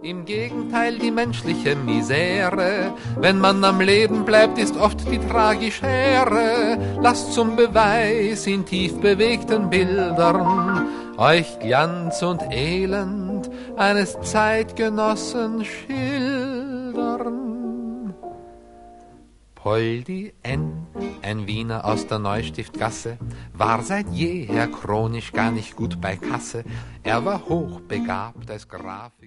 Im Gegenteil, die menschliche Misere, wenn man am Leben bleibt, ist oft die tragischere. Lasst zum Beweis in tief bewegten Bildern euch Glanz und Elend eines Zeitgenossen schildern. Poldi N., ein Wiener aus der Neustiftgasse, war seit jeher chronisch gar nicht gut bei Kasse. Er war hochbegabt als Graf.